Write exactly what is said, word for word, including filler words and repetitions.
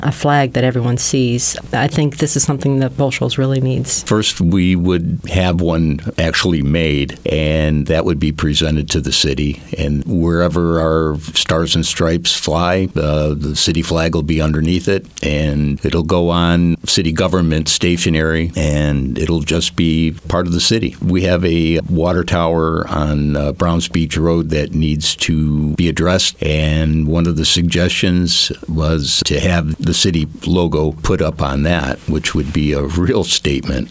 a flag that everyone sees. I think this is something that Bull Shoals really needs. First, we would have one actually made, and that would be presented to the city. And wherever our Stars and Stripes fly, uh, the city flag will be underneath it, and it'll go on city government stationary, and it'll just be part of the city. We have a water tower on uh, Browns Beach Road that needs to be addressed, and one of the suggestions was to have the city logo put up on that, which would be a real statement.